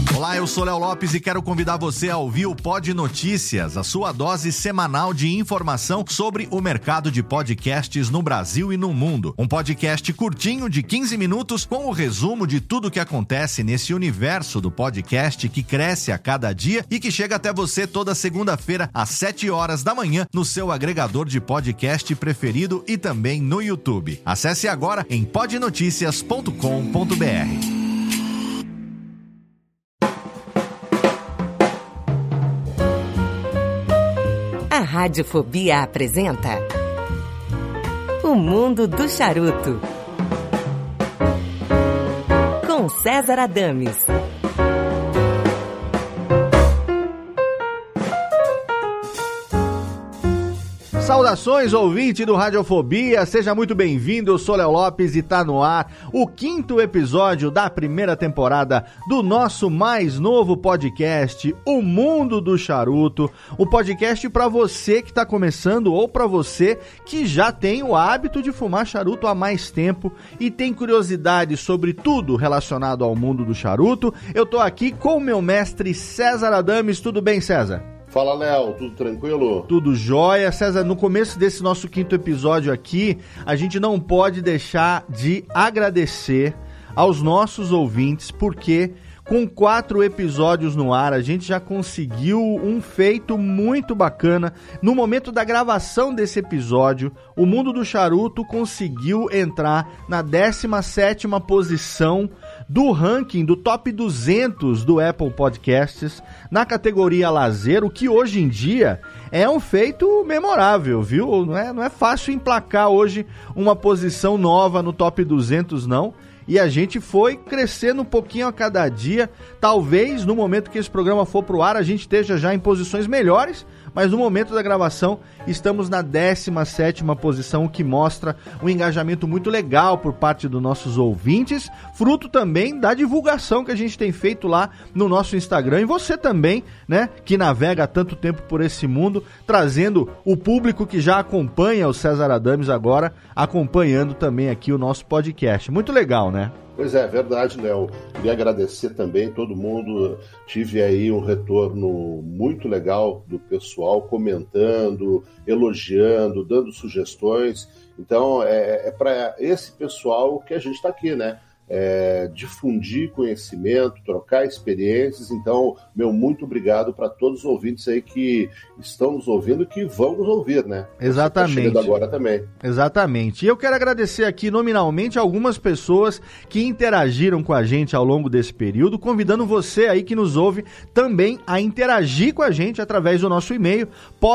Olá, eu sou Léo Lopes e quero convidar você a ouvir o Pod Notícias, a sua dose semanal de informação sobre o mercado de podcasts no Brasil e no mundo. Um podcast curtinho de 15 minutos com o resumo de tudo que acontece nesse universo do podcast que cresce a cada dia e que chega até você toda segunda-feira às 7 horas da manhã no seu agregador de podcast preferido e também no YouTube. Acesse agora em podnoticias.com.br. A Radiofobia apresenta O Mundo do Charuto, com César Adames. Saudações, ouvinte do Radiofobia, seja muito bem-vindo, eu sou Léo Lopes e tá no ar o 5º episódio da primeira temporada do nosso mais novo podcast, O Mundo do Charuto, um podcast para você que tá começando ou para você que já tem o hábito de fumar charuto há mais tempo e tem curiosidade sobre tudo relacionado ao mundo do charuto. Eu tô aqui com o meu mestre César Adames, tudo bem, César? Fala, Léo, tudo tranquilo? Tudo jóia. César, no começo desse nosso 5º episódio aqui, a gente não pode deixar de agradecer aos nossos ouvintes, porque com 4 episódios no ar, a gente já conseguiu um feito muito bacana. No momento da gravação desse episódio, o Mundo do Charuto conseguiu entrar na 17ª posição do ranking do Top 200 do Apple Podcasts, na categoria lazer, o que hoje em dia é um feito memorável, viu? Não é fácil emplacar hoje uma posição nova no Top 200, não. E a gente foi crescendo um pouquinho a cada dia. Talvez no momento que esse programa for pro ar a gente esteja já em posições melhores, mas no momento da gravação estamos na 17ª posição, o que mostra um engajamento muito legal por parte dos nossos ouvintes, fruto também da divulgação que a gente tem feito lá no nosso Instagram, e você também, né, que navega há tanto tempo por esse mundo, trazendo o público que já acompanha o César Adames agora, acompanhando também aqui o nosso podcast. Muito legal, né? Pois é, verdade, Léo. Queria agradecer também todo mundo. Tive aí um retorno muito legal do pessoal comentando, elogiando, dando sugestões. Então, é para esse pessoal que a gente está aqui, né? Difundir conhecimento, trocar experiências. Então, meu muito obrigado para todos os ouvintes aí que estão nos ouvindo e que vão nos ouvir, né? Exatamente. Tá chegando agora também. Exatamente. E eu quero agradecer aqui nominalmente algumas pessoas que interagiram com a gente ao longo desse período, convidando você aí que nos ouve também a interagir com a gente através do nosso e-mail,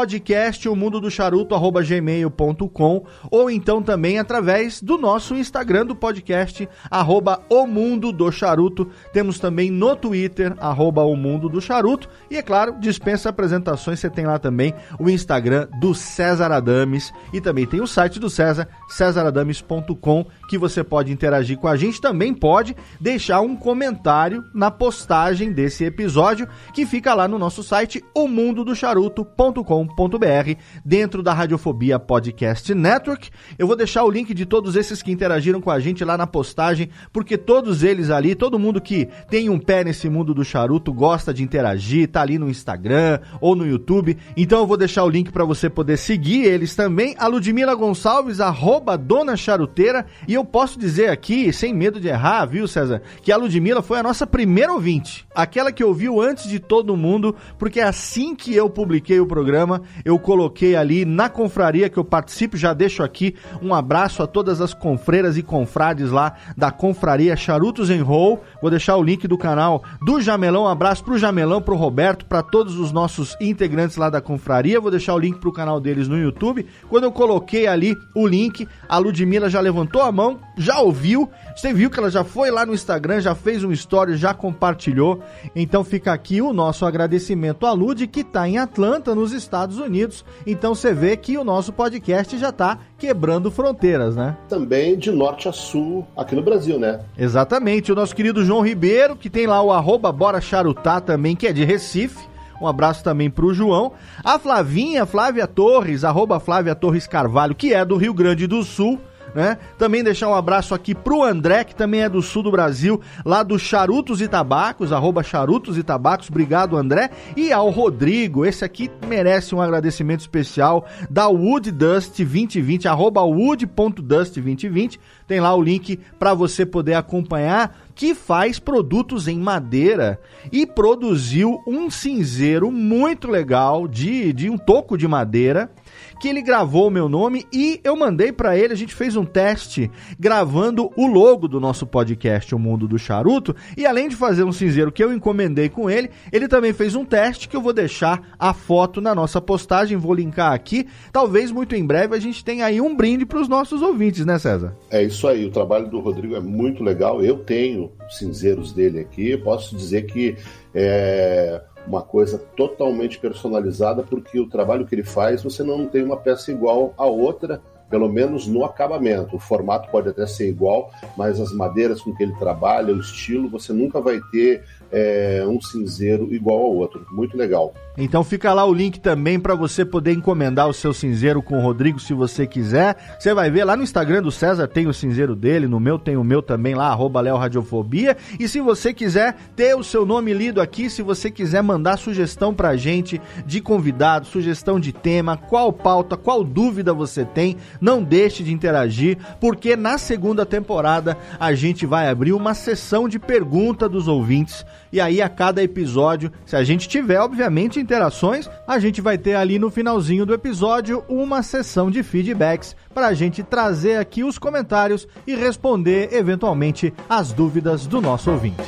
podcastomundodocharuto@gmail.com, ou então também através do nosso Instagram do podcast, @O Mundo do Charuto. Temos também no Twitter, @O Mundo do Charuto. E é claro, dispensa apresentações, você tem lá também o Instagram do César Adames. E também tem o site do César, cesaradames.com, que você pode interagir com a gente. Também pode deixar um comentário na postagem desse episódio, que fica lá no nosso site, omundodocharuto.com.br, dentro da Radiofobia Podcast Network. Eu vou deixar o link de todos esses que interagiram com a gente lá na postagem, porque todos eles ali, todo mundo que tem um pé nesse mundo do charuto gosta de interagir, tá ali no Instagram ou no YouTube, então eu vou deixar o link para você poder seguir eles também. A Ludmila Gonçalves, @Dona Charuteira, e eu posso dizer aqui, sem medo de errar, viu, César, que a Ludmila foi a nossa primeira ouvinte, aquela que ouviu antes de todo mundo, porque assim que eu publiquei o programa, eu coloquei ali na confraria que eu participo. Já deixo aqui um abraço a todas as confreiras e confrades lá da confraria Charutos and Roll. Vou deixar o link do canal do Jamelão, um abraço pro Jamelão, pro Roberto, para todos os nossos integrantes lá da confraria. Vou deixar o link pro canal deles no YouTube. Quando eu coloquei ali o link, a Ludmila já levantou a mão, já ouviu, você viu que ela já foi lá no Instagram, já fez um story, já compartilhou. Então fica aqui o nosso agradecimento à Lud, que tá em Atlanta, nos Estados Unidos. Então você vê que o nosso podcast já tá quebrando fronteiras, né? Também de norte a sul aqui no Brasil, né? Exatamente. O nosso querido João Ribeiro, que tem lá o @Bora Charutar também, que é de Recife. Um abraço também pro João. A Flávia Torres, @Flávia Torres Carvalho, que é do Rio Grande do Sul, né? Também deixar um abraço aqui pro André, que também é do sul do Brasil, lá do Charutos e Tabacos, @Charutos e Tabacos, obrigado André, e ao Rodrigo, esse aqui merece um agradecimento especial, da Wood Dust 2020, @wood.dust2020, tem lá o link para você poder acompanhar, que faz produtos em madeira e produziu um cinzeiro muito legal de um toco de madeira, que ele gravou o meu nome e eu mandei pra ele, a gente fez um teste gravando o logo do nosso podcast, O Mundo do Charuto, e além de fazer um cinzeiro que eu encomendei com ele, ele também fez um teste que eu vou deixar a foto na nossa postagem, vou linkar aqui, talvez muito em breve a gente tenha aí um brinde pros nossos ouvintes, né César? É isso aí, o trabalho do Rodrigo é muito legal, eu tenho cinzeiros dele aqui, posso dizer que é uma coisa totalmente personalizada, porque o trabalho que ele faz, você não tem uma peça igual a outra, pelo menos no acabamento. O formato pode até ser igual, mas as madeiras com que ele trabalha, o estilo, você nunca vai ter um cinzeiro igual ao outro. Muito legal. Então fica lá o link também para você poder encomendar o seu cinzeiro com o Rodrigo, se você quiser. Você vai ver lá no Instagram do César, tem o cinzeiro dele, no meu tem o meu também lá, @LeoRadiofobia. E se você quiser ter o seu nome lido aqui, se você quiser mandar sugestão pra gente de convidado, sugestão de tema, qual pauta, qual dúvida você tem, não deixe de interagir, porque na segunda temporada a gente vai abrir uma sessão de pergunta dos ouvintes. E aí a cada episódio, se a gente tiver, obviamente, interações, a gente vai ter ali no finalzinho do episódio uma sessão de feedbacks para a gente trazer aqui os comentários e responder, eventualmente, as dúvidas do nosso ouvinte.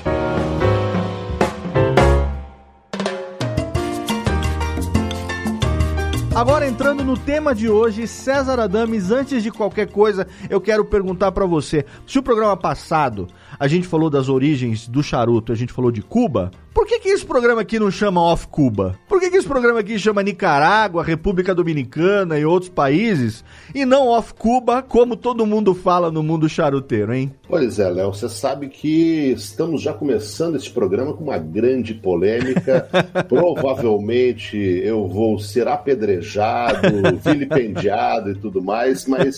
Agora entrando no tema de hoje, César Adames, antes de qualquer coisa, eu quero perguntar pra você, se o programa passado a gente falou das origens do charuto, a gente falou de Cuba, por que esse programa aqui não chama Off Cuba? Por que esse programa aqui chama Nicarágua, República Dominicana e outros países, e não Off Cuba, como todo mundo fala no mundo charuteiro, hein? Pois é, Léo, você sabe que estamos já começando esse programa com uma grande polêmica. Provavelmente eu vou ser apedrejado, vilipendiado e tudo mais, mas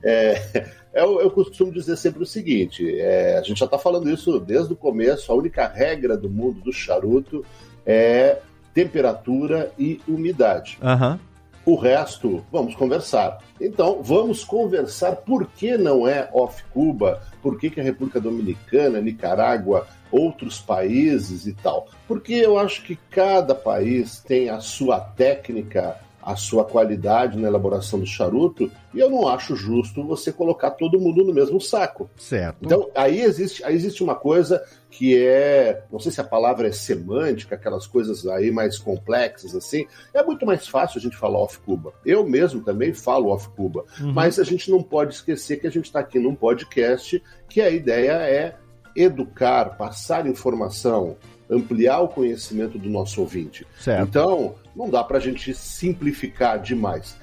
eu costumo dizer sempre o seguinte, a gente já está falando isso desde o começo, a única regra do mundo do charuto é temperatura e umidade. Uhum. O resto, vamos conversar. Então, vamos conversar por que não é Off Cuba, por que a República Dominicana, Nicarágua, outros países e tal. Porque eu acho que cada país tem a sua técnica, a sua qualidade na elaboração do charuto, e eu não acho justo você colocar todo mundo no mesmo saco. Certo. Então, aí existe uma coisa que não sei se a palavra é semântica, aquelas coisas aí mais complexas, assim, é muito mais fácil a gente falar Off Cuba. Eu mesmo também falo Off Cuba, mas a gente não pode esquecer que a gente está aqui num podcast que a ideia é educar, passar informação, ampliar o conhecimento do nosso ouvinte. Certo. Então, não dá para a gente simplificar demais.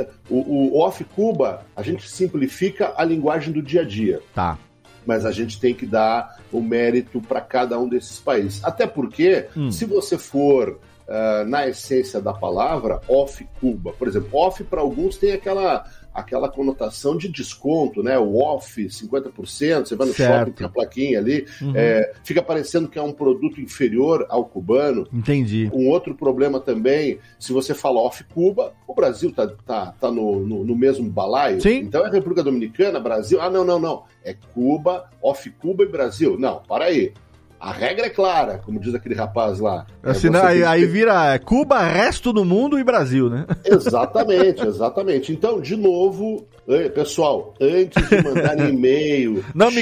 O Off Cuba, a gente simplifica a linguagem do dia a dia. Tá. Mas a gente tem que dar o mérito para cada um desses países. Até porque, se você for na essência da palavra, Off Cuba, por exemplo, off para alguns tem aquela conotação de desconto, né? O off, 50%, você vai no shopping com a plaquinha ali, fica parecendo que é um produto inferior ao cubano. Entendi. Um outro problema também, se você fala Off Cuba, o Brasil tá no mesmo balaio. Sim. Então é República Dominicana, Brasil, não. É Cuba, Off Cuba e Brasil. Não, para aí. A regra é clara, como diz aquele rapaz lá. Aí vira Cuba, resto do mundo e Brasil, né? Exatamente. Então, de novo, pessoal, antes de mandarem e-mail...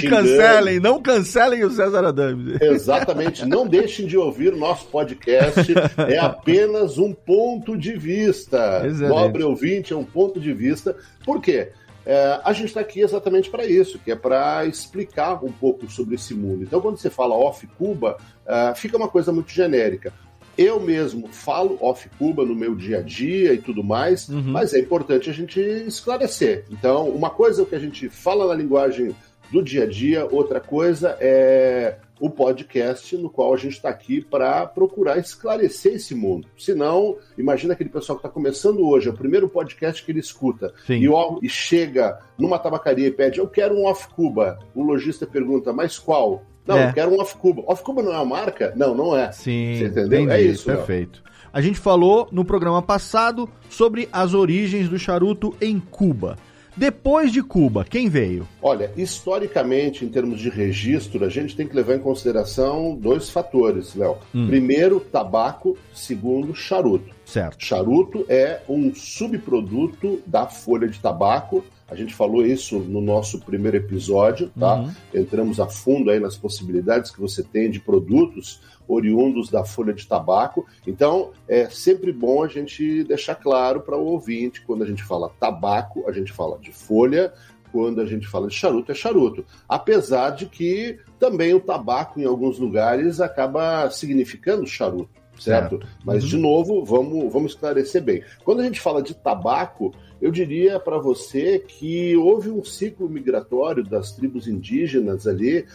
Não cancelem o César Adames. Exatamente, não deixem de ouvir o nosso podcast, é apenas um ponto de vista. Excelente. Nobre ouvinte, é um ponto de vista. Por quê? A gente está aqui exatamente para isso, que é para explicar um pouco sobre esse mundo. Então, quando você fala Off Cuba, fica uma coisa muito genérica. Eu mesmo falo Off Cuba no meu dia a dia e tudo mais, mas é importante a gente esclarecer. Então, uma coisa é o que a gente fala na linguagem do dia a dia, outra coisa é o podcast no qual a gente está aqui para procurar esclarecer esse mundo. Senão, imagina aquele pessoal que está começando hoje, é o primeiro podcast que ele escuta, e chega numa tabacaria e pede, eu quero um Off Cuba. O lojista pergunta, mas qual? Não, eu quero um Off Cuba. Off Cuba não é uma marca? Não, não é. Sim, você entendeu? Entendi, é isso. Perfeito. A gente falou no programa passado sobre as origens do charuto em Cuba. Depois de Cuba, quem veio? Olha, historicamente, em termos de registro, a gente tem que levar em consideração 2 fatores, Léo. Primeiro, tabaco. Segundo, charuto. Certo. Charuto é um subproduto da folha de tabaco. A gente falou isso no nosso primeiro episódio, tá? Entramos a fundo aí nas possibilidades que você tem de produtos oriundos da folha de tabaco. Então, é sempre bom a gente deixar claro para o ouvinte, quando a gente fala tabaco, a gente fala de folha, quando a gente fala de charuto, é charuto. Apesar de que também o tabaco, em alguns lugares, acaba significando charuto, certo? Mas, de novo, vamos esclarecer bem. Quando a gente fala de tabaco, eu diria para você que houve um ciclo migratório das tribos indígenas ali.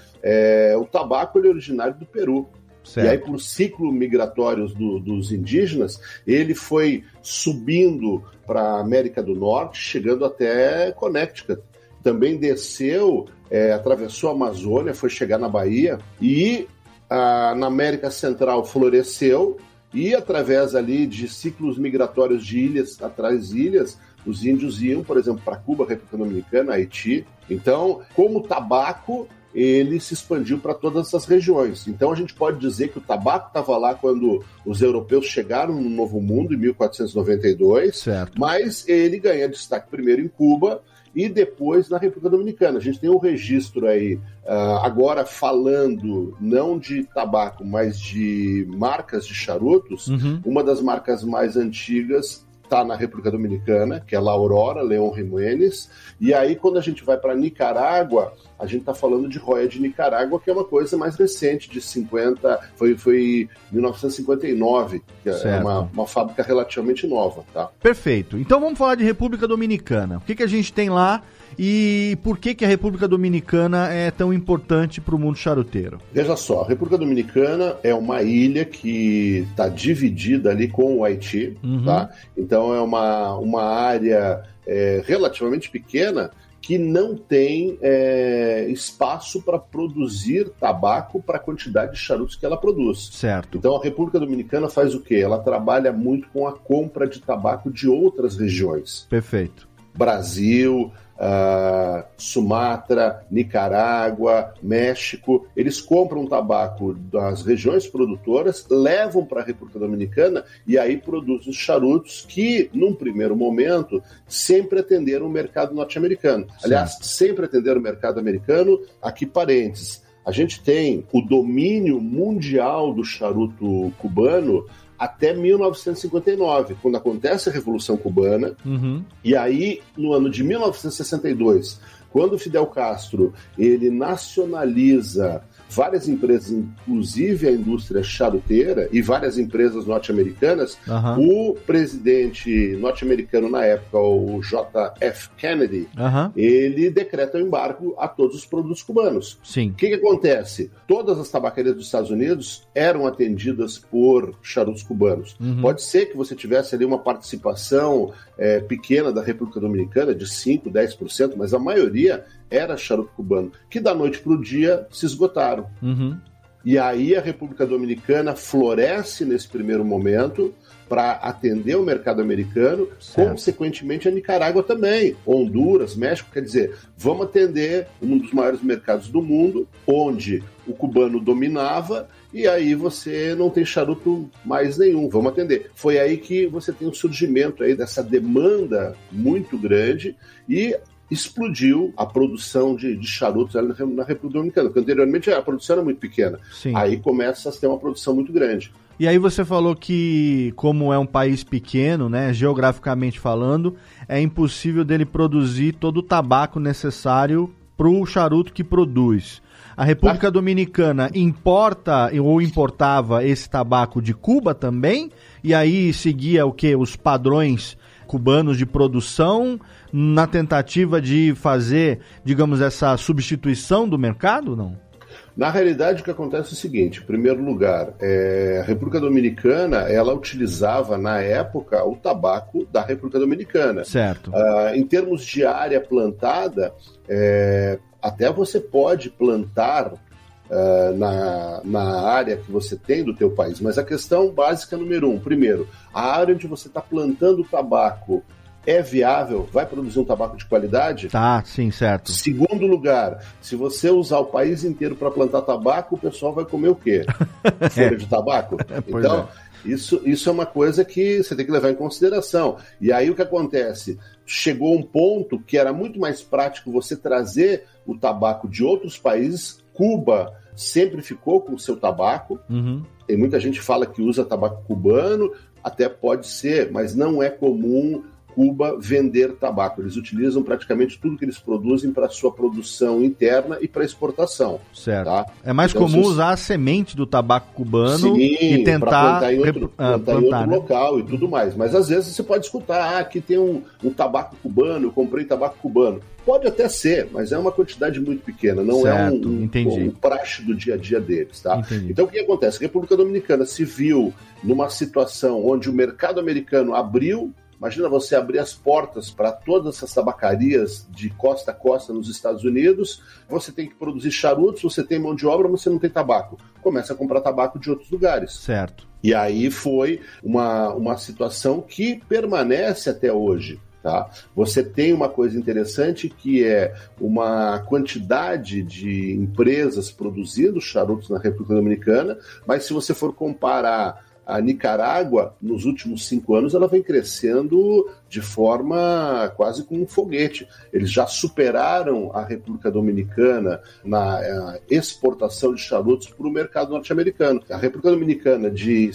O tabaco ele é originário do Peru. Certo. E aí, por ciclo migratórios dos indígenas, ele foi subindo para a América do Norte, chegando até Connecticut. Também desceu, atravessou a Amazônia, foi chegar na Bahia e na América Central floresceu e, através ali de ciclos migratórios de ilhas atrás de ilhas, os índios iam, por exemplo, para Cuba, República Dominicana, Haiti. Então, como tabaco, ele se expandiu para todas essas regiões. Então a gente pode dizer que o tabaco estava lá quando os europeus chegaram no Novo Mundo, em 1492, certo. Mas ele ganha destaque primeiro em Cuba e depois na República Dominicana. A gente tem um registro aí, agora falando não de tabaco, mas de marcas de charutos. Uma das marcas mais antigas está na República Dominicana, que é a Aurora, Leon Jiménez. E aí, quando a gente vai para Nicarágua, a gente está falando de Joya de Nicarágua, que é uma coisa mais recente, de 50, foi 1959, que certo. É uma fábrica relativamente nova. Tá? Perfeito. Então vamos falar de República Dominicana. O que a gente tem lá e por que a República Dominicana é tão importante para o mundo charuteiro? Veja só, a República Dominicana é uma ilha que está dividida ali com o Haiti, tá? Então é uma área relativamente pequena que não tem espaço para produzir tabaco para a quantidade de charutos que ela produz. Certo. Então a República Dominicana faz o quê? Ela trabalha muito com a compra de tabaco de outras regiões. Perfeito. Brasil, Sumatra, Nicarágua, México, eles compram tabaco das regiões produtoras, levam para a República Dominicana e aí produzem os charutos que, num primeiro momento, sempre atenderam o mercado norte-americano. Aliás, sempre atenderam o mercado americano. Aqui, parênteses, a gente tem o domínio mundial do charuto cubano até 1959, quando acontece a Revolução Cubana, e aí, no ano de 1962, quando Fidel Castro ele nacionaliza várias empresas, inclusive a indústria charuteira e várias empresas norte-americanas, o presidente norte-americano na época, o J.F. Kennedy, ele decreta o embargo a todos os produtos cubanos. Sim. O que acontece? Todas as tabacarias dos Estados Unidos eram atendidas por charutos cubanos. Pode ser que você tivesse ali uma participação pequena da República Dominicana, de 5%, 10%, mas a maioria era charuto cubano, que da noite para o dia se esgotaram. E aí a República Dominicana floresce nesse primeiro momento para atender o mercado americano, consequentemente a Nicarágua também, Honduras, México, quer dizer, vamos atender um dos maiores mercados do mundo, onde o cubano dominava, e aí você não tem charuto mais nenhum, vamos atender. Foi aí que você tem um surgimento aí dessa demanda muito grande e explodiu a produção de charutos na República Dominicana, porque anteriormente a produção era muito pequena. Sim. Aí começa a ter uma produção muito grande. E aí você falou que, como é um país pequeno, né, geograficamente falando, é impossível dele produzir todo o tabaco necessário para o charuto que produz. A República Dominicana importa ou importava esse tabaco de Cuba também? E aí seguia o quê? Os padrões cubanos de produção na tentativa de fazer, digamos, essa substituição do mercado, não? Na realidade, o que acontece é o seguinte: em primeiro lugar, a República Dominicana, ela utilizava, na época, o tabaco da República Dominicana. Certo. Em termos de área plantada, até você pode plantar na área que você tem do teu país, mas a questão básica número 1, primeiro, a área onde você está plantando o tabaco é viável? Vai produzir um tabaco de qualidade? Tá, sim, certo. Segundo lugar, se você usar o país inteiro para plantar tabaco, o pessoal vai comer o quê? Folha de tabaco? Então, isso é uma coisa que você tem que levar em consideração. E aí o que acontece? Chegou um ponto que era muito mais prático você trazer o tabaco de outros países. Cuba sempre ficou com o seu tabaco. Uhum. Tem muita gente que fala que usa tabaco cubano, até pode ser, mas não é comum Cuba vender tabaco. Eles utilizam praticamente tudo que eles produzem para sua produção interna e para exportação. Certo. Tá? É mais então, comum usar a semente do tabaco cubano e tentar plantar em outro local e tudo mais. Mas às vezes você pode escutar, aqui tem um tabaco cubano, eu comprei tabaco cubano. Pode até ser, mas é uma quantidade muito pequena, não certo, é um praxe do dia a dia deles. Tá? Entendi. Então o que acontece? A República Dominicana se viu numa situação onde o mercado americano abriu. Imagina você abrir as portas para todas essas tabacarias de costa a costa nos Estados Unidos, você tem que produzir charutos, você tem mão de obra, mas você não tem tabaco. Começa a comprar tabaco de outros lugares. Certo. E aí foi uma situação que permanece até hoje. Tá? Você tem uma coisa interessante que é uma quantidade de empresas produzindo charutos na República Dominicana, mas se você for comparar a Nicarágua, nos últimos 5 anos, ela vem crescendo de forma quase como um foguete. Eles já superaram a República Dominicana na exportação de charutos para o mercado norte-americano. A República Dominicana, de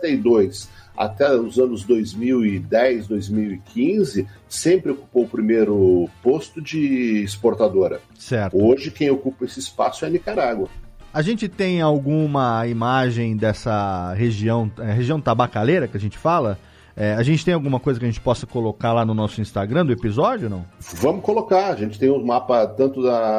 62 até os anos 2010, 2015, sempre ocupou o primeiro posto de exportadora. Certo. Hoje, quem ocupa esse espaço é a Nicarágua. A gente tem alguma imagem dessa região tabacaleira que a gente fala? A gente tem alguma coisa que a gente possa colocar lá no nosso Instagram do episódio, não? Vamos colocar. A gente tem um mapa tanto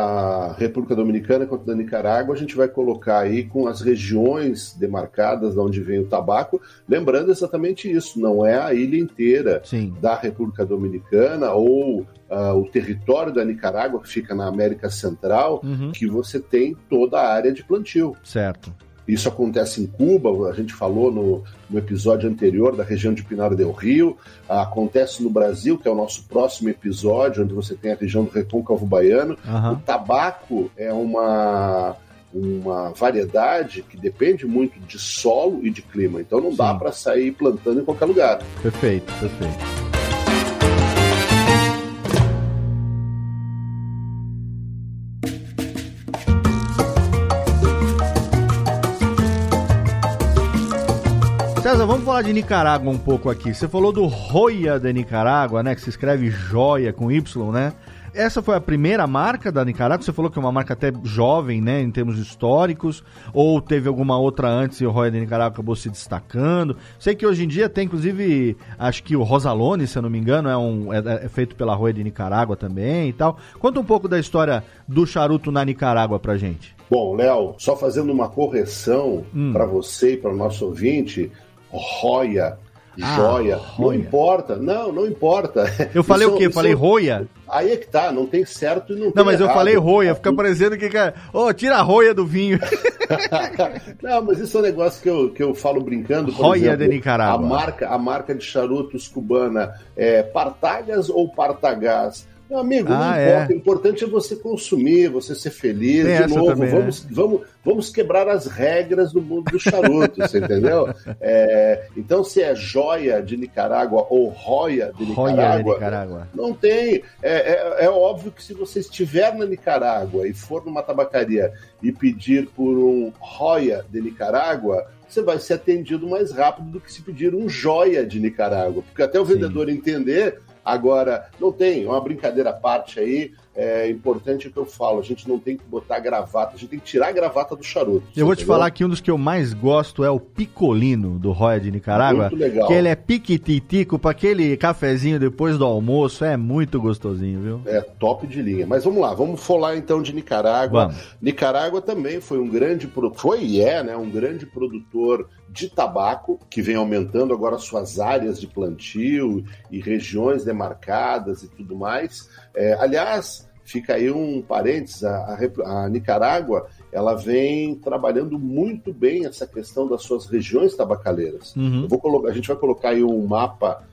da República Dominicana quanto da Nicarágua. A gente vai colocar aí com as regiões demarcadas de onde vem o tabaco. Lembrando exatamente isso, não é a ilha inteira da República Dominicana ou o território da Nicarágua, que fica na América Central, que você tem toda a área de plantio. Certo. Isso acontece em Cuba, a gente falou no episódio anterior da região de Pinar del Rio, acontece no Brasil, que é o nosso próximo episódio, onde você tem a região do Recôncavo Baiano. O tabaco é uma variedade que depende muito de solo e de clima, então não dá para sair plantando em qualquer lugar. Perfeito, perfeito. César, vamos falar de Nicarágua um pouco aqui. Você falou do Joya de Nicarágua, né? Que se escreve joia com Y, né? Essa foi a primeira marca da Nicarágua? Você falou que é uma marca até jovem, né? Em termos históricos. Ou teve alguma outra antes e o Joya de Nicarágua acabou se destacando? Sei que hoje em dia tem, inclusive, acho que o Rosalone, se eu não me engano, é feito pela Joya de Nicarágua também e tal. Conta um pouco da história do charuto na Nicarágua pra gente. Bom, Léo, só fazendo uma correção para você e para o nosso ouvinte... Joia, joia, não importa, não importa. Eu falei o quê? Eu falei roia? Aí é que tá, não tem certo e não tem Não, mas errado. Eu falei roia, fica parecendo que... tira a roia do vinho. Não, mas isso é um negócio que eu falo brincando. Por Joya exemplo, de Nicarágua. A marca de charutos cubana é Partagas ou Partagás? Meu amigo, não importa, o importante é você consumir, você ser feliz. Tem de novo, também, vamos quebrar as regras do mundo do charuto, você entendeu? Então, se é joia de Nicarágua ou roia de Nicarágua, não tem. É óbvio que se você estiver na Nicarágua e for numa tabacaria e pedir por um joia de Nicarágua, você vai ser atendido mais rápido do que se pedir um joia de Nicarágua, porque até o vendedor entender. Agora, não tem, uma brincadeira à parte aí, é importante que eu falo, a gente não tem que botar gravata, a gente tem que tirar a gravata do charuto. Eu vou te falar que um dos que eu mais gosto é o Picolino, do Roya de Nicarágua. Muito legal. Que ele é piquititico para aquele cafezinho depois do almoço, é muito gostosinho, viu? É top de linha. Mas vamos lá, vamos falar então de Nicarágua. Vamos. Nicarágua também foi um grande um grande produtor de tabaco, que vem aumentando agora suas áreas de plantio e regiões demarcadas e tudo mais. Aliás, fica aí um parênteses, a Nicarágua, ela vem trabalhando muito bem essa questão das suas regiões tabacaleiras. Uhum. A gente vai colocar aí um mapa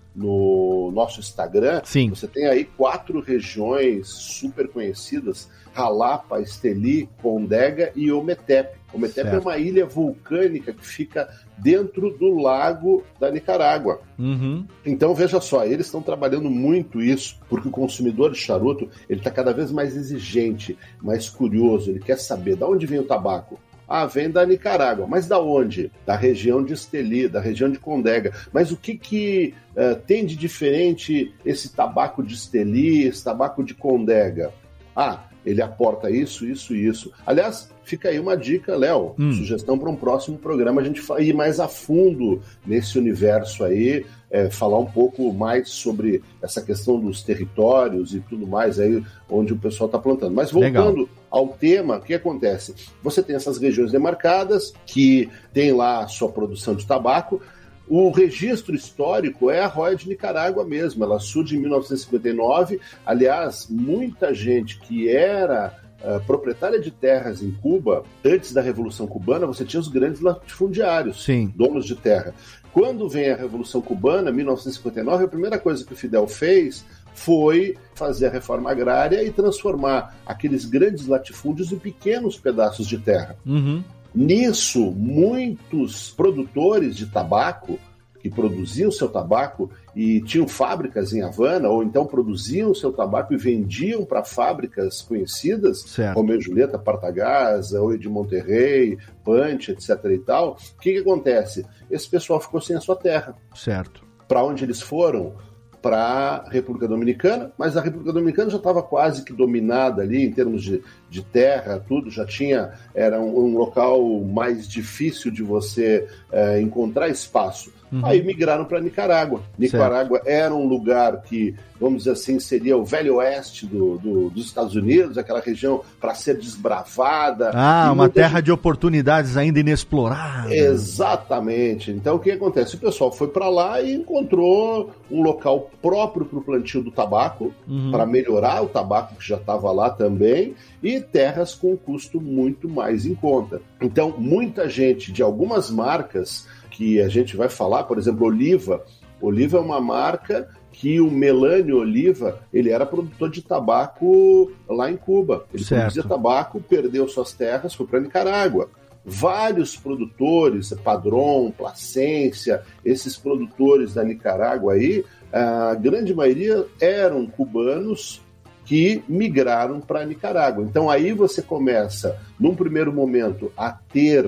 no nosso Instagram. Sim. Você tem aí 4 regiões super conhecidas: Jalapa, Estelí, Condega e Ometepe. Ometepe é uma ilha vulcânica que fica dentro do lago da Nicarágua. Uhum. Então, veja só, eles estão trabalhando muito isso, porque o consumidor de charuto ele está cada vez mais exigente, mais curioso, ele quer saber de onde vem o tabaco. Ah, vem da Nicarágua. Mas da onde? Da região de Estelí, da região de Condega. Mas o que tem de diferente esse tabaco de Estelí, esse tabaco de Condega? Ah, ele aporta isso, isso e isso. Aliás, fica aí uma dica, Léo, sugestão para um próximo programa, a gente ir mais a fundo nesse universo aí, falar um pouco mais sobre essa questão dos territórios e tudo mais aí, onde o pessoal está plantando. Mas voltando ao tema, o que acontece? Você tem essas regiões demarcadas, que tem lá a sua produção de tabaco. O registro histórico é a Roya de Nicarágua mesmo, ela surge em 1959. Aliás, muita gente que era proprietária de terras em Cuba, antes da Revolução Cubana, você tinha os grandes latifundiários, sim, donos de terra. Quando vem a Revolução Cubana, 1959, a primeira coisa que o Fidel fez foi fazer a reforma agrária e transformar aqueles grandes latifúndios em pequenos pedaços de terra. Uhum. Nisso, muitos produtores de tabaco que produziam seu tabaco e tinham fábricas em Havana, ou então produziam seu tabaco e vendiam para fábricas conhecidas, certo, Romeo e Julieta, Partagasa, Oi de Monterrey, Punch, etc. e tal. O que acontece? Esse pessoal ficou sem a sua terra. Certo. Para onde eles foram? Para a República Dominicana, mas a República Dominicana já estava quase que dominada ali em termos de terra, tudo já tinha, era um local mais difícil de você encontrar espaço. Uhum. Aí migraram para Nicarágua. Nicarágua era um lugar que, vamos dizer assim, seria o velho oeste dos Estados Unidos, aquela região para ser desbravada. Ah, uma terra de oportunidades ainda inexplorada. Exatamente. Então o que acontece? O pessoal foi para lá e encontrou um local próprio para o plantio do tabaco, para melhorar o tabaco que já estava lá também, e terras com um custo muito mais em conta. Então muita gente de algumas marcas que a gente vai falar, por exemplo, Oliva. Oliva é uma marca que o Melânio Oliva, ele era produtor de tabaco lá em Cuba. Ele produzia tabaco, perdeu suas terras, foi para Nicarágua. Vários produtores, Padrón, Placência, esses produtores da Nicarágua aí, a grande maioria eram cubanos que migraram para a Nicarágua. Então aí você começa, num primeiro momento, a ter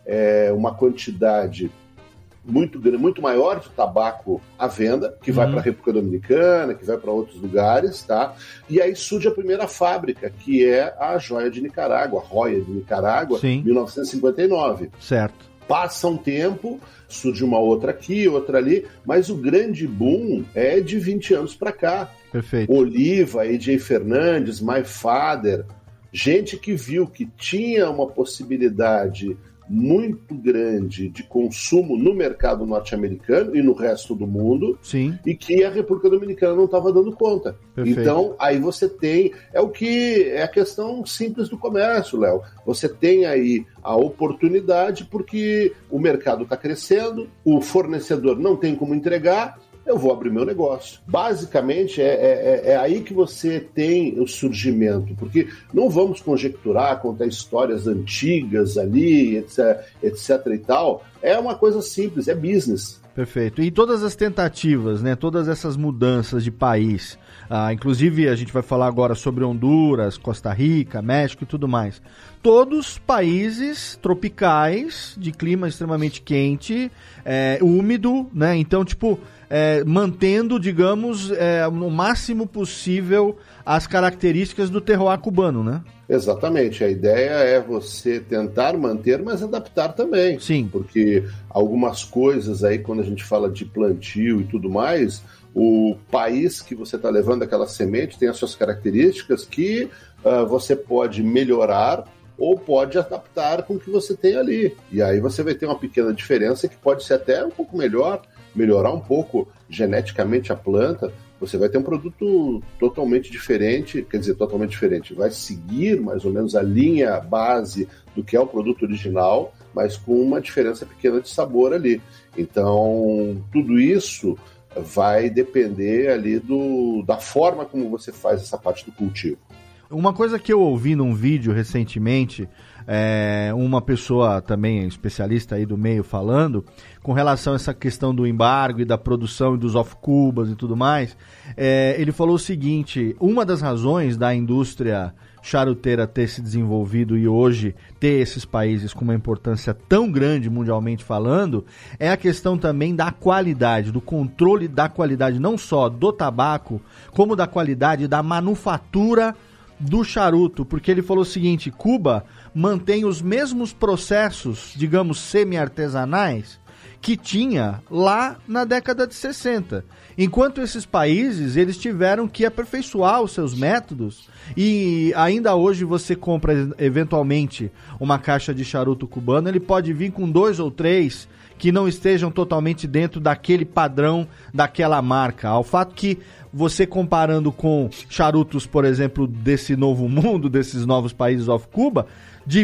uma quantidade muito maior de tabaco à venda, que vai para a República Dominicana, que vai para outros lugares, tá? E aí surge a primeira fábrica, que é a Joia de Nicarágua, a Roya de Nicarágua, 1959. Certo. Passa um tempo, surge uma outra aqui, outra ali, mas o grande boom é de 20 anos para cá. Perfeito. Oliva, AJ Fernandes, My Father, gente que viu que tinha uma possibilidade muito grande de consumo no mercado norte-americano e no resto do mundo, sim, e que a República Dominicana não estava dando conta. Perfeito. Então, aí você tem... É a questão simples do comércio, Léo. Você tem aí a oportunidade porque o mercado está crescendo, o fornecedor não tem como entregar, eu vou abrir meu negócio. Basicamente, é aí que você tem o surgimento, porque não vamos conjecturar, contar histórias antigas ali, etc e tal. é uma coisa simples, é business. Perfeito. E todas as tentativas, né, todas essas mudanças de país, inclusive a gente vai falar agora sobre Honduras, Costa Rica, México e tudo mais. Todos países tropicais, de clima extremamente quente, úmido, né? Então, mantendo, digamos, no máximo possível as características do terroir cubano, né? Exatamente, a ideia é você tentar manter, mas adaptar também. Sim. Porque algumas coisas aí, quando a gente fala de plantio e tudo mais, o país que você está levando aquela semente tem as suas características que você pode melhorar ou pode adaptar com o que você tem ali. E aí você vai ter uma pequena diferença que pode ser até um pouco melhorar um pouco geneticamente a planta. Você vai ter um produto totalmente diferente, vai seguir mais ou menos a linha base do que é o produto original, mas com uma diferença pequena de sabor ali. Então, tudo isso vai depender ali da forma como você faz essa parte do cultivo. Uma coisa que eu ouvi num vídeo recentemente, uma pessoa também especialista aí do meio falando, com relação a essa questão do embargo e da produção e dos off-cubas e tudo mais, ele falou o seguinte: uma das razões da indústria charuteira ter se desenvolvido e hoje ter esses países com uma importância tão grande mundialmente falando, é a questão também da qualidade, do controle da qualidade, não só do tabaco, como da qualidade da manufatura do charuto, porque ele falou o seguinte: Cuba mantém os mesmos processos, digamos, semi-artesanais que tinha lá na década de 60. Enquanto esses países, eles tiveram que aperfeiçoar os seus métodos, e ainda hoje você compra eventualmente uma caixa de charuto cubano, ele pode vir com 2 ou 3 que não estejam totalmente dentro daquele padrão daquela marca. Ao fato que você comparando com charutos, por exemplo, desse novo mundo, desses novos países off-Cuba, de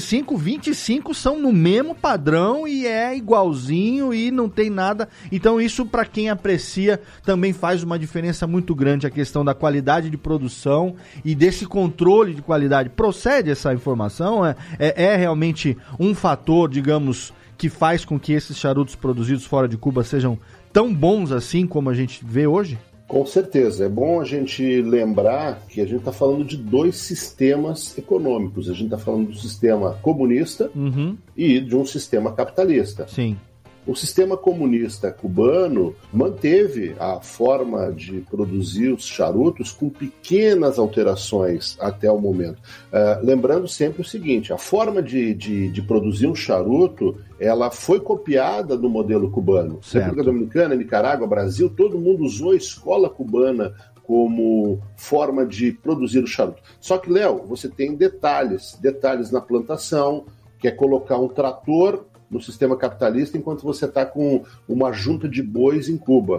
25 são no mesmo padrão e é igualzinho e não tem nada. Então isso, para quem aprecia, também faz uma diferença muito grande, a questão da qualidade de produção e desse controle de qualidade. Procede essa informação? É realmente um fator, digamos, que faz com que esses charutos produzidos fora de Cuba sejam tão bons assim como a gente vê hoje? Com certeza. É bom a gente lembrar que a gente está falando de 2 sistemas econômicos. A gente está falando do sistema comunista e de um sistema capitalista. Sim. O sistema comunista cubano manteve a forma de produzir os charutos com pequenas alterações até o momento. Lembrando sempre o seguinte: a forma de produzir um charuto, ela foi copiada do modelo cubano. Certo. República Dominicana, Nicarágua, Brasil, todo mundo usou a escola cubana como forma de produzir o charuto. Só que, Léo, você tem detalhes na plantação, que é colocar um trator no sistema capitalista, enquanto você está com uma junta de bois em Cuba.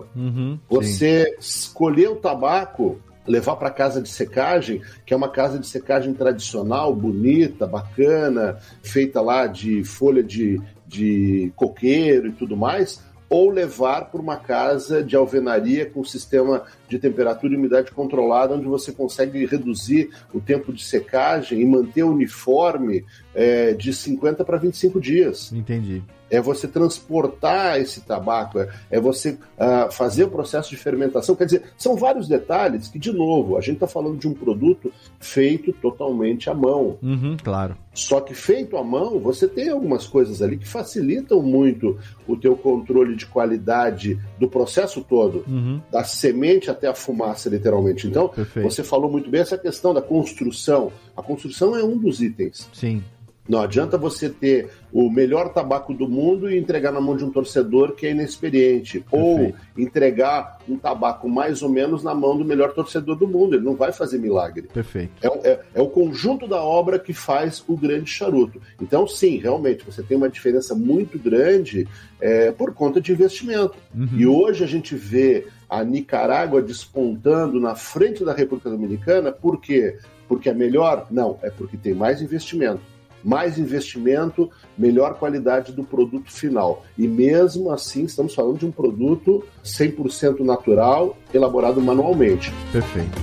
Você escolher o tabaco, levar para casa de secagem, que é uma casa de secagem tradicional, bonita, bacana, feita lá de folha de coqueiro e tudo mais, ou levar para uma casa de alvenaria com sistema de temperatura e umidade controlada, onde você consegue reduzir o tempo de secagem e manter o uniforme de 50 para 25 dias. Entendi. É você transportar esse tabaco, é você fazer o processo de fermentação. Quer dizer, são vários detalhes que, de novo, a gente está falando de um produto feito totalmente à mão. Claro. Só que feito à mão, você tem algumas coisas ali que facilitam muito o teu controle de qualidade do processo todo, da semente até a fumaça, literalmente. Então, perfeito. Você falou muito bem essa questão da construção. A construção é um dos itens. Sim. Não adianta você ter o melhor tabaco do mundo e entregar na mão de um torcedor que é inexperiente. Perfeito. Ou entregar um tabaco mais ou menos na mão do melhor torcedor do mundo. Ele não vai fazer milagre. Perfeito. É o conjunto da obra que faz o grande charuto. Então, sim, realmente, você tem uma diferença muito grande por conta de investimento. E hoje a gente vê a Nicarágua despontando na frente da República Dominicana. Por quê? Porque é melhor? Não, é porque tem mais investimento. Mais investimento, melhor qualidade do produto final. E mesmo assim, estamos falando de um produto 100% natural, elaborado manualmente. Perfeito.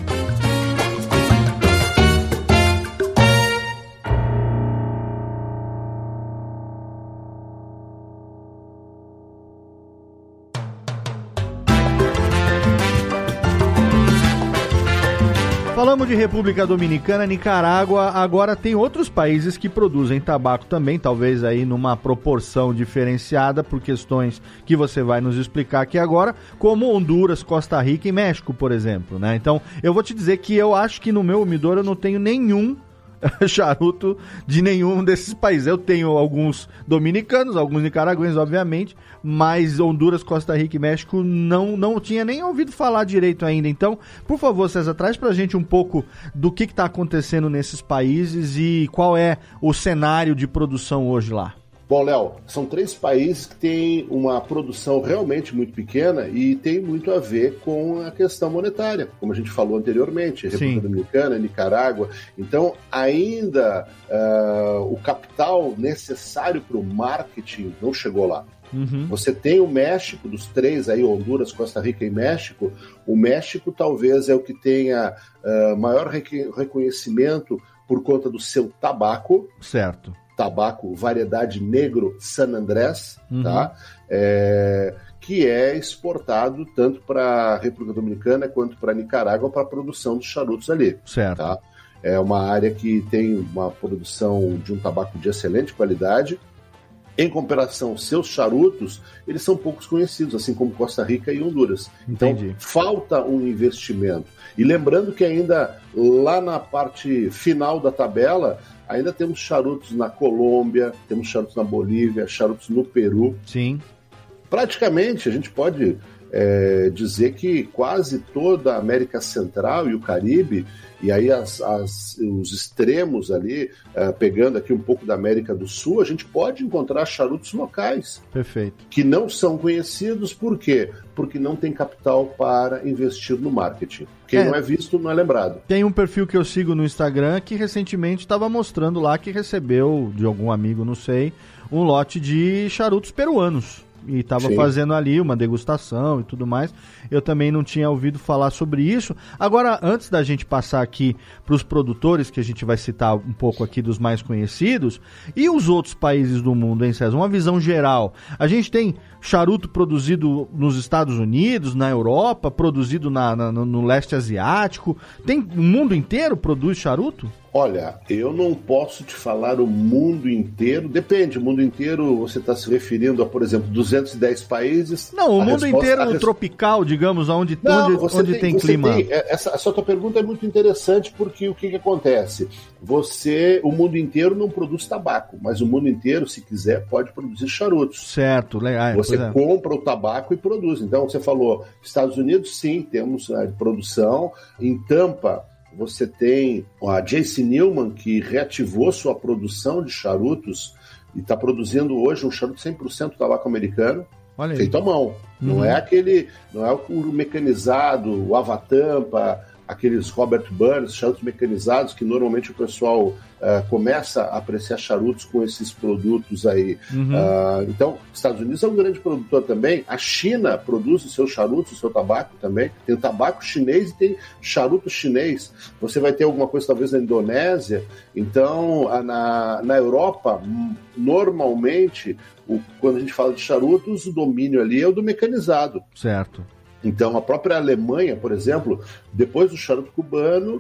Falamos de República Dominicana, Nicarágua, agora tem outros países que produzem tabaco também, talvez aí numa proporção diferenciada por questões que você vai nos explicar aqui agora, como Honduras, Costa Rica e México, por exemplo, né? Então, eu vou te dizer que eu acho que no meu umidor eu não tenho nenhum charuto de nenhum desses países. Eu tenho alguns dominicanos, alguns nicaragüenses, obviamente, mas Honduras, Costa Rica e México não tinha nem ouvido falar direito ainda. Então, por favor, César, traz pra gente um pouco do que está acontecendo nesses países e qual é o cenário de produção hoje lá. Bom, Léo, são 3 países que têm uma produção realmente muito pequena e tem muito a ver com a questão monetária, como a gente falou anteriormente, República Dominicana, Nicarágua. Então, ainda o capital necessário para o marketing não chegou lá. Uhum. Você tem o México, dos 3 aí, Honduras, Costa Rica e México. O México talvez é o que tenha maior reconhecimento por conta do seu tabaco. Certo. Tabaco variedade negro San Andrés, tá? Que é exportado tanto para a República Dominicana quanto para a Nicarágua para a produção dos charutos ali. Certo. Tá? É uma área que tem uma produção de um tabaco de excelente qualidade. Em comparação, seus charutos, eles são poucos conhecidos, assim como Costa Rica e Honduras. Entendi. Então, falta um investimento. E lembrando que ainda lá na parte final da tabela, ainda temos charutos na Colômbia, temos charutos na Bolívia, charutos no Peru. Sim. Praticamente, a gente pode dizer que quase toda a América Central e o Caribe, e aí os extremos ali, pegando aqui um pouco da América do Sul, a gente pode encontrar charutos locais. Perfeito. Que não são conhecidos, por quê? Porque não tem capital para investir no marketing. Quem não é visto não é lembrado. Tem um perfil que eu sigo no Instagram que recentemente estava mostrando lá que recebeu, de algum amigo, não sei, um lote de charutos peruanos. E estava fazendo ali uma degustação e tudo mais. Eu também não tinha ouvido falar sobre isso. Agora, antes da gente passar aqui para os produtores, que a gente vai citar um pouco aqui dos mais conhecidos, e os outros países do mundo, hein, César? Uma visão geral. A gente tem charuto produzido nos Estados Unidos, na Europa, produzido no leste asiático. O mundo inteiro produz charuto? Olha, eu não posso te falar o mundo inteiro. Depende, o mundo inteiro você está se referindo a, por exemplo, 210 países. Não, o mundo inteiro tropical, digamos, onde tem clima. Essa tua pergunta é muito interessante porque o que acontece? O mundo inteiro não produz tabaco, mas o mundo inteiro, se quiser, pode produzir charutos. Certo, legal. Você compra o tabaco e produz. Então, você falou, Estados Unidos, sim, temos produção. Em Tampa, você tem a J.C. Newman, que reativou sua produção de charutos e está produzindo hoje um charuto 100% tabaco americano, feito à mão. Uhum. Não é o mecanizado, o Avatampa, aqueles Robert Burns, charutos mecanizados, que normalmente o pessoal começa a apreciar charutos com esses produtos aí. Uhum. Então, Estados Unidos é um grande produtor também. A China produz os seus charutos, o seu tabaco também. Tem o tabaco chinês e tem charuto chinês. Você vai ter alguma coisa talvez na Indonésia. Então, na Europa, normalmente, quando a gente fala de charutos, o domínio ali é o do mecanizado. Certo. Então, a própria Alemanha, por exemplo, depois do charuto cubano,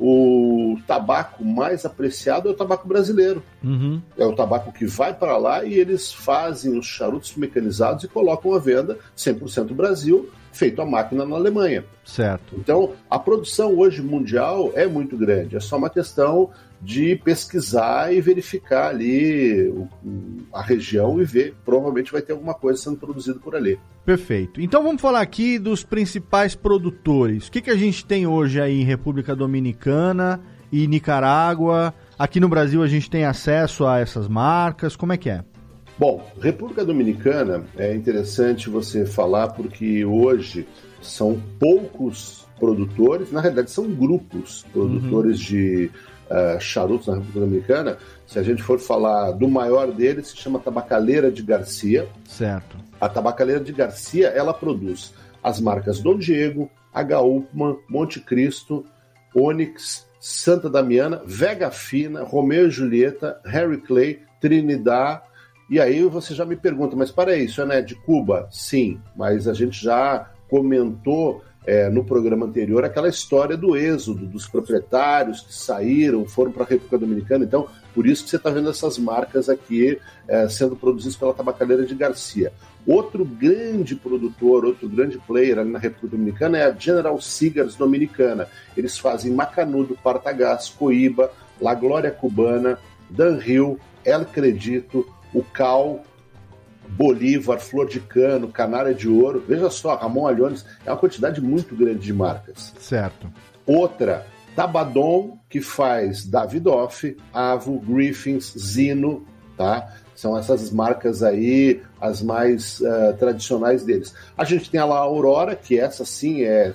o tabaco mais apreciado é o tabaco brasileiro. Uhum. É o tabaco que vai para lá e eles fazem os charutos mecanizados e colocam à venda 100% Brasil, feito à máquina na Alemanha. Certo. Então, a produção hoje mundial é muito grande. É só uma questão de pesquisar e verificar ali a região e ver. Provavelmente vai ter alguma coisa sendo produzida por ali. Perfeito. Então vamos falar aqui dos principais produtores. O que a gente tem hoje aí em República Dominicana e Nicarágua? Aqui no Brasil a gente tem acesso a essas marcas? Como é que é? Bom, República Dominicana é interessante você falar porque hoje são poucos produtores, na realidade são grupos produtores de charutos na República Dominicana. Se a gente for falar do maior deles, se chama Tabacaleira de Garcia. Certo. A Tabacaleira de Garcia, ela produz as marcas Dom Diego, H-Upman, Monte Cristo, Onyx, Santa Damiana, Vega Fina, Romeo e Julieta, Harry Clay, Trinidad. E aí você já me pergunta, mas para isso, né? De Cuba? Sim, mas a gente já comentou no programa anterior, aquela história do êxodo, dos proprietários que saíram, foram para a República Dominicana. Então, por isso que você está vendo essas marcas aqui sendo produzidas pela Tabacaleira de Garcia. Outro grande produtor, outro grande player ali na República Dominicana é a General Cigars Dominicana. Eles fazem Macanudo, Partagás, Coíba, La Glória Cubana, Danril, El Credito, o Cal, Bolívar, Flor de Cano, Canária de Ouro. Veja só, Ramon Alhones, é uma quantidade muito grande de marcas. Certo. Outra, Tabadon, que faz Davidoff, Avo, Griffins, Zino, tá? São essas marcas aí, as mais tradicionais deles. A gente tem a La Aurora, que essa sim é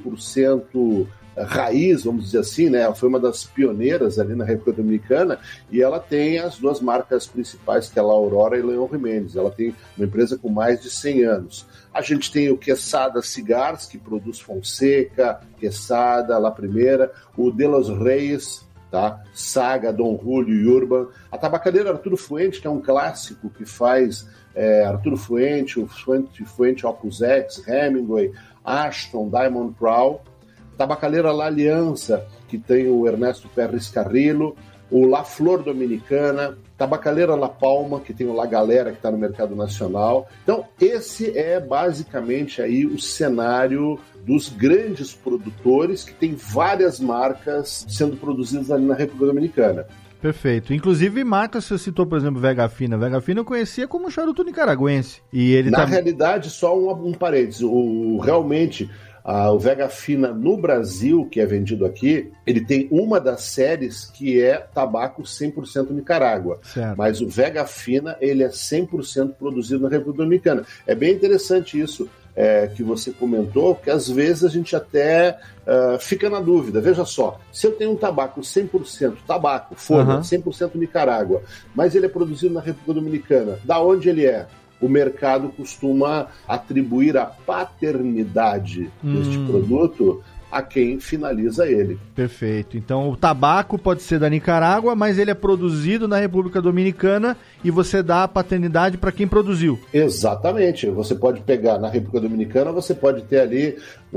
100% raiz, vamos dizer assim, né? Ela foi uma das pioneiras ali na República Dominicana e ela tem as duas marcas principais, que é a La Aurora e Leon Jiménez. Ela tem uma empresa com mais de 100 anos. A gente tem o Quesada Cigars, que produz Fonseca, Quesada, La Primera, o De Los Reyes, tá? Saga, Dom Julio e Urban. A Tabacaleira Arturo Fuente, que é um clássico que faz Arturo Fuente, o Fuente Opus X, Hemingway, Ashton, Diamond Prowl. Tabacaleira La Aliança, que tem o Ernesto Perris Carrillo, o La Flor Dominicana, Tabacaleira La Palma, que tem o La Galera, que está no mercado nacional. Então, esse é basicamente aí o cenário dos grandes produtores, que tem várias marcas sendo produzidas ali na República Dominicana. Perfeito. Inclusive, marcas, você citou, por exemplo, Vega Fina. Vega Fina eu conhecia como charuto nicaragüense. E ele na realidade, só um parênteses, realmente... o Vega Fina no Brasil, que é vendido aqui, ele tem uma das séries que é tabaco 100% Nicarágua. Certo. Mas o Vega Fina, ele é 100% produzido na República Dominicana. É bem interessante isso que você comentou, que às vezes a gente até fica na dúvida. Veja só, se eu tenho um tabaco 100% tabaco, folha, 100% Nicarágua, mas ele é produzido na República Dominicana, da onde ele é? O mercado costuma atribuir a paternidade deste produto a quem finaliza ele. Perfeito. Então o tabaco pode ser da Nicarágua, mas ele é produzido na República Dominicana e você dá a paternidade para quem produziu. Exatamente. Você pode pegar na República Dominicana, você pode ter ali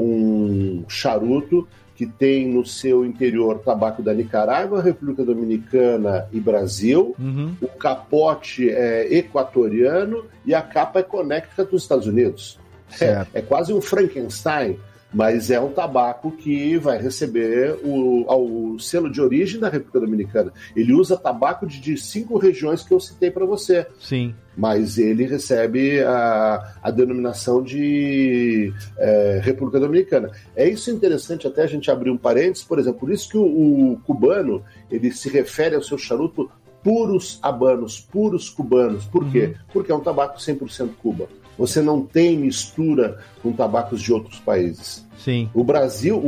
um charuto que tem no seu interior tabaco da Nicarágua, República Dominicana e Brasil. O capote é equatoriano e a capa é Connecticut dos Estados Unidos. É quase um Frankenstein, mas é um tabaco que vai receber o selo de origem da República Dominicana. Ele usa tabaco de 5 regiões que eu citei para você. Sim. Mas ele recebe a denominação de República Dominicana. É isso interessante até a gente abrir um parênteses, por exemplo, por isso que o cubano, ele se refere ao seu charuto puros habanos, puros cubanos. Por quê? Porque é um tabaco 100% Cuba. Você não tem mistura com tabacos de outros países. Sim. O Brasil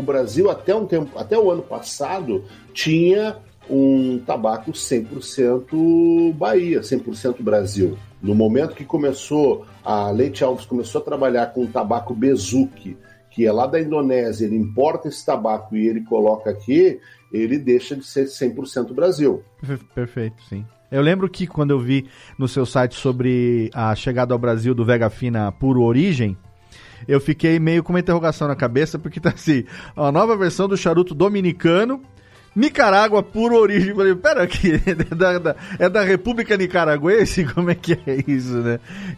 até o ano passado, tinha um tabaco 100% Bahia, 100% Brasil. No momento que a Leite Alves começou a trabalhar com o tabaco Bezuque, que é lá da Indonésia, ele importa esse tabaco e ele coloca aqui, ele deixa de ser 100% Brasil. Perfeito, sim. Eu lembro que quando eu vi no seu site sobre a chegada ao Brasil do Vega Fina Puro Origem, eu fiquei meio com uma interrogação na cabeça, porque tá assim, a nova versão do charuto dominicano, Nicarágua Puro Origem. Eu falei, pera aqui, é da República Nicaragüense? Como é que é isso, né?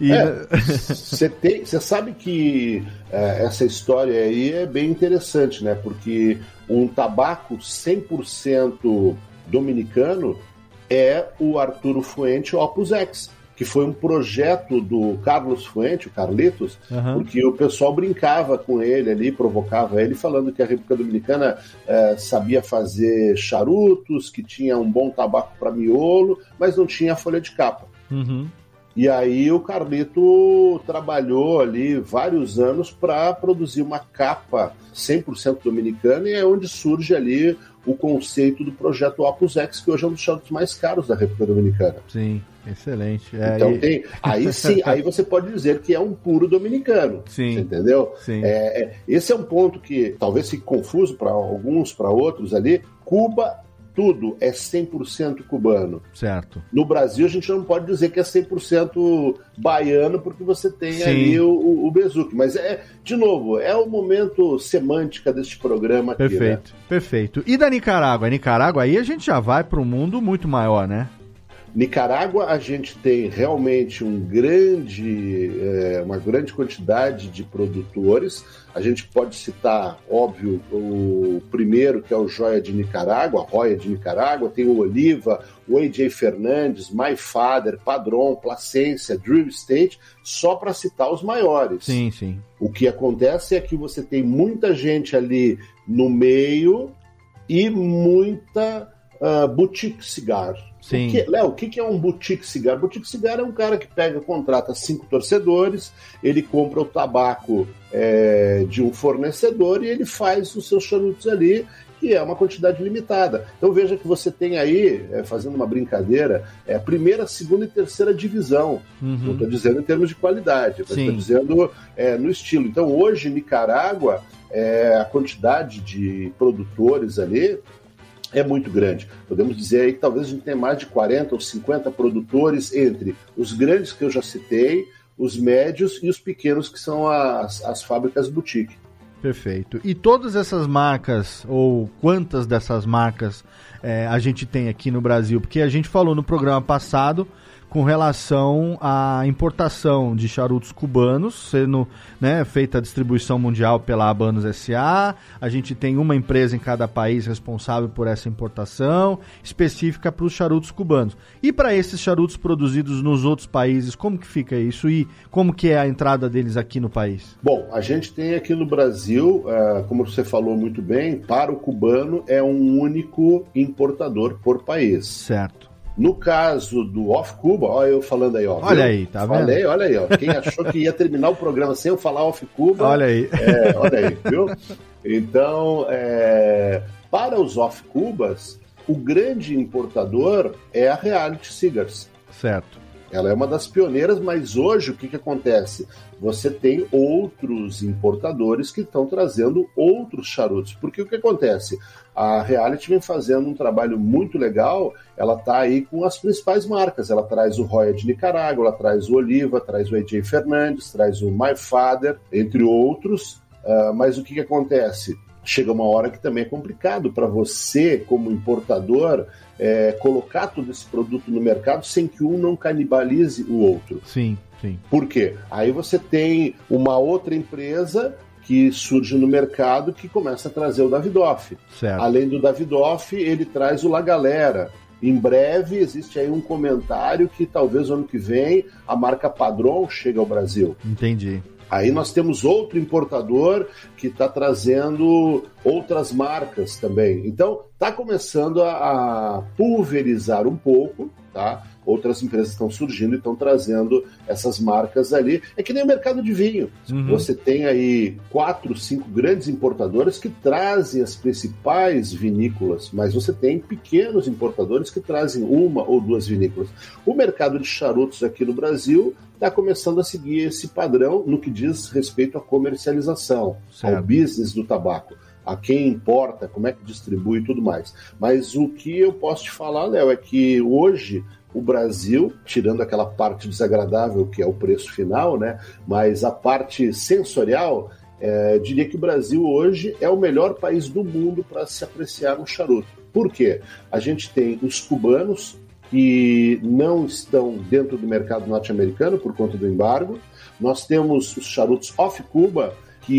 Você sabe que essa história aí é bem interessante, né? Porque um tabaco 100% dominicano é o Arturo Fuente Opus X, que foi um projeto do Carlos Fuente, o Carlitos, porque o pessoal brincava com ele ali, provocava ele, falando que a República Dominicana sabia fazer charutos, que tinha um bom tabaco para miolo, mas não tinha folha de capa. E aí o Carlito trabalhou ali vários anos para produzir uma capa 100% dominicana, e é onde surge ali o conceito do projeto Opus X, que hoje é um dos charutos mais caros da República Dominicana. Sim, excelente. Então aí você pode dizer que é um puro dominicano. Sim. Você entendeu? Sim. Esse é um ponto que talvez fique confuso para alguns, para outros ali. Cuba tudo é 100% cubano. Certo. No Brasil, a gente não pode dizer que é 100% baiano, porque você tem ali o bezuque. Mas, de novo, é o momento semântica deste programa aqui. Perfeito, né? Perfeito. E da Nicarágua? Nicarágua, aí a gente já vai para um mundo muito maior, né? Nicarágua, a gente tem realmente uma grande quantidade de produtores. A gente pode citar, óbvio, o primeiro, que é o Joia de Nicarágua, a Roya de Nicarágua, tem o Oliva, o A.J. Fernandes, My Father, Padron, Placência, Drew Estate, só para citar os maiores. Sim, sim. O que acontece é que você tem muita gente ali no meio e muita boutique cigar. Sim. Léo, o que é um boutique cigar? Boutique cigar é um cara que contrata 5 torcedores, ele compra o tabaco de um fornecedor e ele faz os seus charutos ali, que é uma quantidade limitada. Então veja que você tem aí, fazendo uma brincadeira, a primeira, segunda e terceira divisão. Não estou dizendo em termos de qualidade, mas estou dizendo no estilo. Então hoje, Nicarágua, a quantidade de produtores ali é muito grande. Podemos dizer aí que talvez a gente tenha mais de 40 ou 50 produtores entre os grandes que eu já citei, os médios e os pequenos, que são as fábricas boutique. Perfeito. E todas essas marcas, ou quantas dessas marcas a gente tem aqui no Brasil? Porque a gente falou no programa passado com relação à importação de charutos cubanos, sendo feita a distribuição mundial pela Habanos S.A. A gente tem uma empresa em cada país responsável por essa importação, específica para os charutos cubanos. E para esses charutos produzidos nos outros países, como que fica isso e como que é a entrada deles aqui no país? Bom, a gente tem aqui no Brasil, como você falou muito bem, para o cubano é um único importador por país. Certo. No caso do Off Cuba, olha eu falando aí, ó. Olha aí, tá vendo? Olha aí, ó. Quem achou que ia terminar o programa sem eu falar Off Cuba... Olha aí. Olha aí, viu? Então, para os Off Cubas, o grande importador é a Reality Cigars. Certo. Ela é uma das pioneiras, mas hoje o que acontece? Você tem outros importadores que estão trazendo outros charutos. Porque o que acontece? A Reality vem fazendo um trabalho muito legal, ela está aí com as principais marcas. Ela traz o Roya de Nicarágua, ela traz o Oliva, traz o A.J. Fernandes, traz o My Father, entre outros. Mas o que acontece? Chega uma hora que também é complicado para você, como importador, colocar todo esse produto no mercado sem que um não canibalize o outro. Sim, sim. Por quê? Aí você tem uma outra empresa que surge no mercado que começa a trazer o Davidoff. Certo. Além do Davidoff, ele traz o La Galera. Em breve, existe aí um comentário que talvez ano que vem a marca Padron chegue ao Brasil. Entendi. Aí nós temos outro importador que está trazendo outras marcas também. Então, está começando a pulverizar um pouco, tá? Outras empresas estão surgindo e estão trazendo essas marcas ali. É que nem o mercado de vinho. Você tem aí 4, 5 grandes importadores que trazem as principais vinícolas, mas você tem pequenos importadores que trazem 1 ou 2 vinícolas. O mercado de charutos aqui no Brasil está começando a seguir esse padrão no que diz respeito à comercialização, ao business do tabaco, a quem importa, como é que distribui e tudo mais. Mas o que eu posso te falar, Léo, é que hoje o Brasil, tirando aquela parte desagradável que é o preço final, né, mas a parte sensorial, diria que o Brasil hoje é o melhor país do mundo para se apreciar um charuto. Por quê? A gente tem os cubanos, que não estão dentro do mercado norte-americano por conta do embargo. Nós temos os charutos Off Cuba,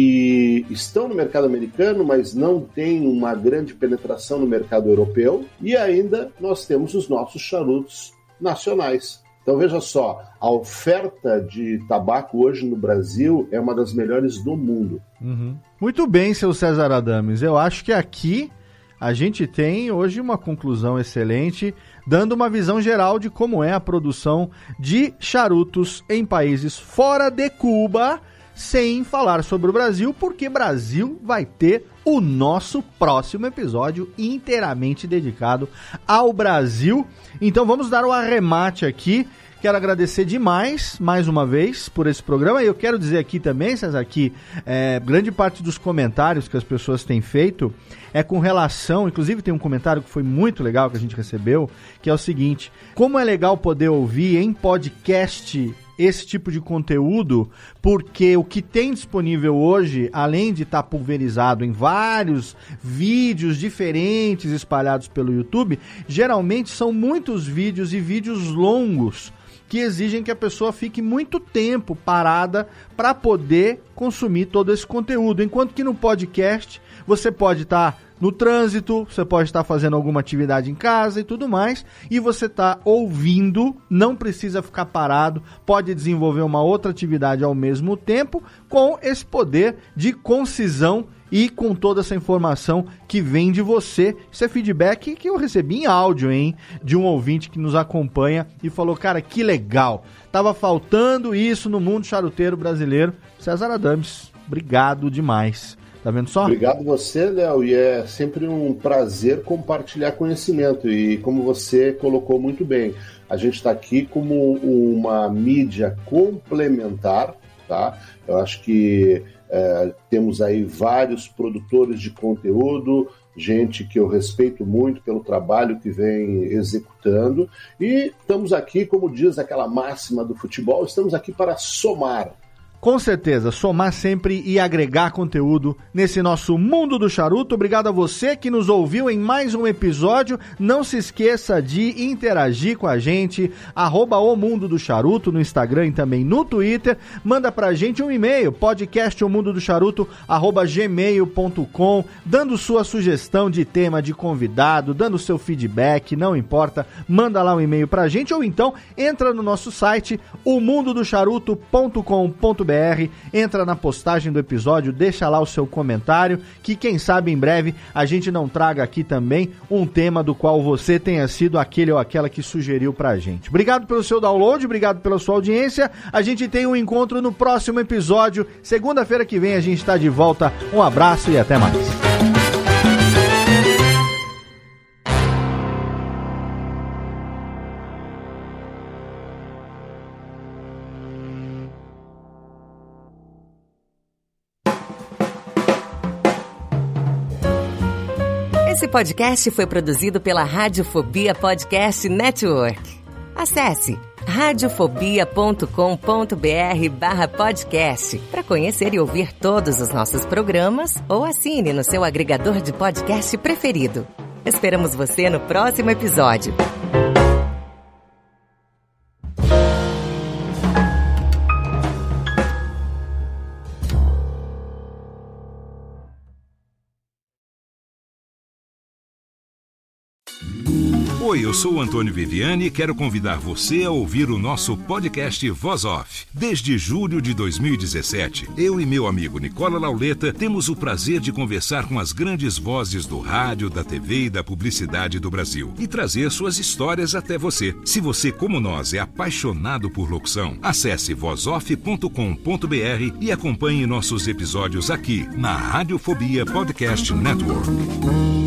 que estão no mercado americano, mas não têm uma grande penetração no mercado europeu. E ainda nós temos os nossos charutos nacionais. Então veja só, a oferta de tabaco hoje no Brasil é uma das melhores do mundo. Muito bem, seu César Adames. Eu acho que aqui a gente tem hoje uma conclusão excelente, dando uma visão geral de como é a produção de charutos em países fora de Cuba, sem falar sobre o Brasil, porque Brasil vai ter o nosso próximo episódio inteiramente dedicado ao Brasil. Então vamos dar o arremate aqui, Quero agradecer demais, mais uma vez, por esse programa. E eu quero dizer aqui também, César, que grande parte dos comentários que as pessoas têm feito é com relação... Inclusive tem um comentário que foi muito legal que a gente recebeu, que é o seguinte: como é legal poder ouvir em podcast esse tipo de conteúdo, porque o que tem disponível hoje, além de estar pulverizado em vários vídeos diferentes espalhados pelo YouTube, geralmente são muitos vídeos e vídeos longos que exigem que a pessoa fique muito tempo parada para poder consumir todo esse conteúdo, enquanto que no podcast você pode estar no trânsito, você pode estar fazendo alguma atividade em casa e tudo mais, e você está ouvindo, não precisa ficar parado, pode desenvolver uma outra atividade ao mesmo tempo, com esse poder de concisão e com toda essa informação que vem de você. Isso é feedback que eu recebi em áudio, de um ouvinte que nos acompanha e falou: cara, que legal, tava faltando isso no mundo charuteiro brasileiro. César Adames, obrigado demais. Tá vendo só? Obrigado você, Léo, e é sempre um prazer compartilhar conhecimento, e como você colocou muito bem, a gente está aqui como uma mídia complementar, tá? Eu acho que temos aí vários produtores de conteúdo, gente que eu respeito muito pelo trabalho que vem executando, e estamos aqui, como diz aquela máxima do futebol, estamos aqui para somar. Com certeza, somar sempre e agregar conteúdo nesse nosso Mundo do Charuto. Obrigado a você que nos ouviu em mais um episódio. Não se esqueça de interagir com a gente, @o Mundo do Charuto no Instagram e também no Twitter. Manda pra gente um e-mail, podcastomundodocharuto@gmail.com, dando sua sugestão de tema, de convidado, dando seu feedback, não importa, manda lá um e-mail pra gente, ou então entra no nosso site, omundodocharuto.com.br. Entra na postagem do episódio, deixa lá o seu comentário, que quem sabe em breve a gente não traga aqui também um tema do qual você tenha sido aquele ou aquela que sugeriu pra gente. Obrigado pelo seu download, obrigado pela sua audiência. A gente tem um encontro no próximo episódio. Segunda-feira que vem a gente tá de volta. Um abraço e até mais. Esse podcast foi produzido pela Radiofobia Podcast Network. Acesse radiofobia.com.br/podcast para conhecer e ouvir todos os nossos programas, ou assine no seu agregador de podcast preferido. Esperamos você no próximo episódio. Oi, eu sou o Antônio Viviani e quero convidar você a ouvir o nosso podcast Voz Off. Desde julho de 2017, eu e meu amigo Nicola Lauleta temos o prazer de conversar com as grandes vozes do rádio, da TV e da publicidade do Brasil e trazer suas histórias até você. Se você, como nós, é apaixonado por locução, acesse vozoff.com.br e acompanhe nossos episódios aqui na Radiofobia Podcast Network.